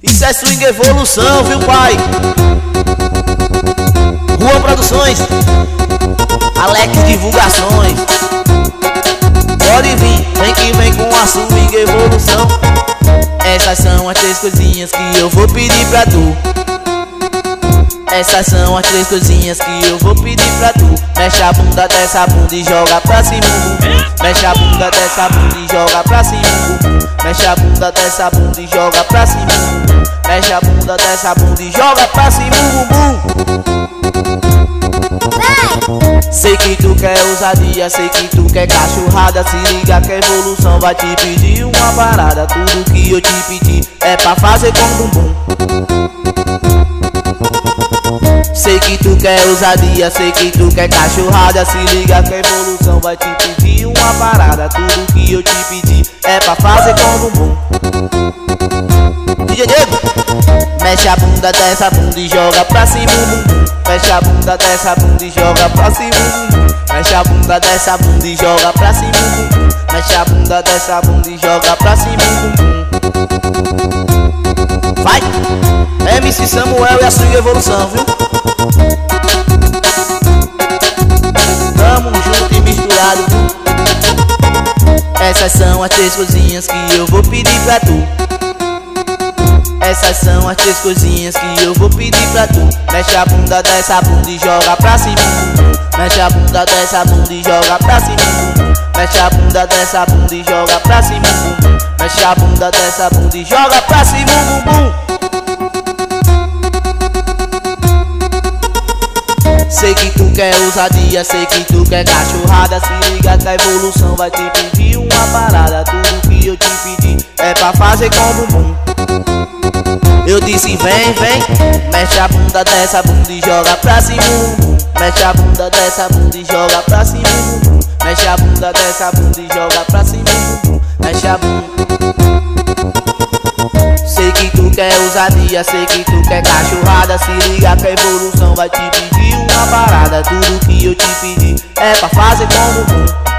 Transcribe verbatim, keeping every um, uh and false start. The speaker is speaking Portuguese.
Isso é swing evolução, viu pai? Rua Produções, Alex Divulgações. Pode vir, vem que vem com a swing evolução. Essas são as três coisinhas que eu vou pedir pra tu. Essas são as três coisinhas que eu vou pedir pra tu. Mexe a bunda dessa bunda e joga pra cima. Mexe a bunda dessa bunda e joga pra cima. Mexe a bunda dessa bunda e joga pra cima. Mexe a bunda dessa bunda e joga pra cima. Sei que tu quer ousadia, sei que tu quer cachorrada. Se liga que a evolução vai te pedir uma parada. Tudo que eu te pedi é pra fazer com bumbum. Sei que tu quer ousadia, sei que tu quer cachorrada. Se liga que a evolução vai te pedir uma parada. Tudo que eu te pedi é pra fazer com bumbum. D J Diego, mexe a bunda dessa bunda e joga pra cima. Mexe a bunda dessa bunda e joga pra cima. Mexe a bunda dessa bunda e joga pra cima. Mexe a bunda dessa bunda e joga pra cima. Vai! M C Samuel e a sua evolução, viu? Tamo junto e misturado, viu? Essas são as três coisinhas que eu vou pedir pra tu. Essas são as três coisinhas que eu vou pedir pra tu. Mexe a bunda dessa bunda e joga pra cima. Mexe a bunda dessa bunda e joga pra cima. Mexe a bunda dessa bunda e joga pra cima. Mexe a bunda dessa bunda e joga pra cima, bumbum. Sei que tu quer ousadia, sei que tu quer cachorrada. Se liga que a evolução vai te pedir uma parada. Tudo que eu te pedi é pra fazer com bumbum. Eu disse vem, vem, mexe a bunda dessa bunda e joga pra cima. Mexe a bunda dessa bunda e joga pra cima. Mexe a bunda dessa bunda e joga pra cima. Mexe a bunda. Sei que tu quer ousadia, sei que tu quer cachorrada. Se liga que a evolução vai te pedir uma parada. Tudo que eu te pedi é pra fazer com bumbum.